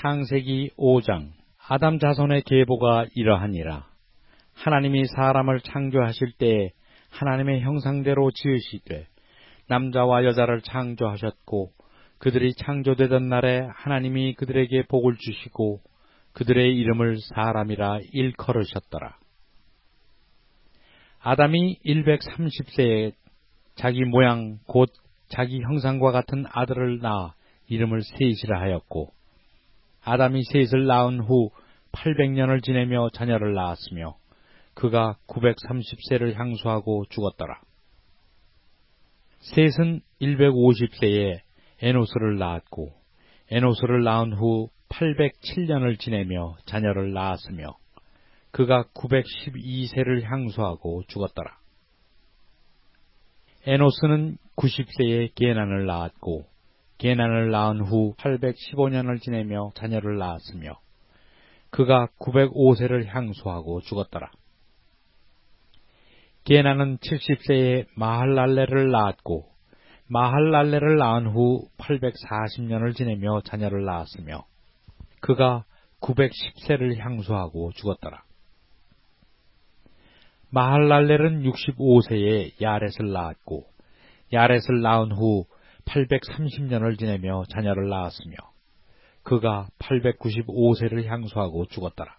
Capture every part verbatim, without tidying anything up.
창세기 오 장. 아담 자손의 계보가 이러하니라. 하나님이 사람을 창조하실 때에 하나님의 형상대로 지으시되 남자와 여자를 창조하셨고, 그들이 창조되던 날에 하나님이 그들에게 복을 주시고 그들의 이름을 사람이라 일컬으셨더라. 아담이 백삼십 세에 자기 모양 곧 자기 형상과 같은 아들을 낳아 이름을 셋이라 하였고, 아담이 셋을 낳은 후 팔백 년을 지내며 자녀를 낳았으며 그가 구백삼십 세를 향수하고 죽었더라. 셋은 백오십 세에 에노스를 낳았고, 에노스를 낳은 후 팔백칠 년을 지내며 자녀를 낳았으며 그가 구백십이 세를 향수하고 죽었더라. 에노스는 구십 세에 게난을 낳았고, 게난을 낳은 후 팔백십오 년을 지내며 자녀를 낳았으며 그가 구백오 세를 향수하고 죽었더라. 게난은 칠십 세에 마할랄레를 낳았고, 마할랄레를 낳은 후 팔백사십 년을 지내며 자녀를 낳았으며 그가 구백십 세를 향수하고 죽었더라. 마할랄렐은 육십오 세에 야렛을 낳았고, 야렛을 낳은 후 팔백삼십 년을 지내며 자녀를 낳았으며 그가 팔백구십오 세를 향수하고 죽었더라.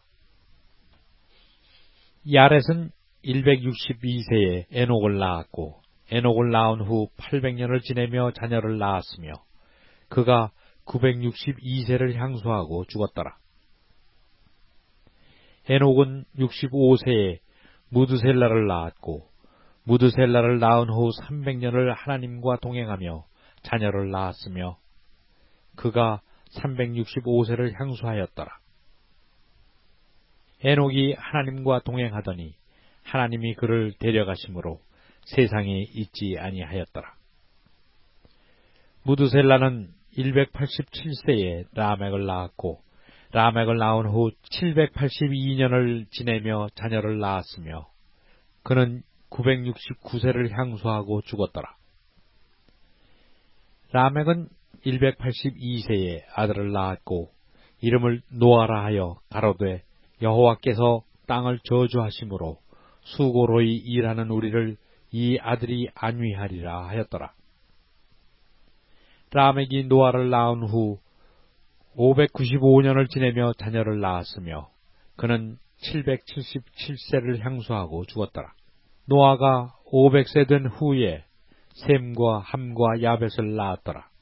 야렛은 백육십이 세에 에녹을 낳았고, 에녹을 낳은 후 팔백 년을 지내며 자녀를 낳았으며 그가 구백육십이 세를 향수하고 죽었더라. 에녹은 육십오 세에 무드셀라를 낳았고, 무드셀라를 낳은 후 삼백 년을 하나님과 동행하며 자녀를 낳았으며 그가 삼백육십오 세를 향수하였더라. 에녹이 하나님과 동행하더니 하나님이 그를 데려가심으로 세상에 있지 아니하였더라. 무드셀라는 백팔십칠 세에 라멕을 낳았고, 라멕을 낳은 후 칠백팔십이 년을 지내며 자녀를 낳았으며 그는 구백육십구 세를 향수하고 죽었더라. 라멕은 백팔십이 세에 아들을 낳았고 이름을 노아라 하여 가로되 여호와께서 땅을 저주하심으로 수고로이 일하는 우리를 이 아들이 안위하리라 하였더라. 라멕이 노아를 낳은 후 오백구십오 년을 지내며 자녀를 낳았으며 그는 칠백칠십칠 세를 향수하고 죽었더라. 노아가 오백 세 된 후에 셈과 함과 야벳을 낳았더라.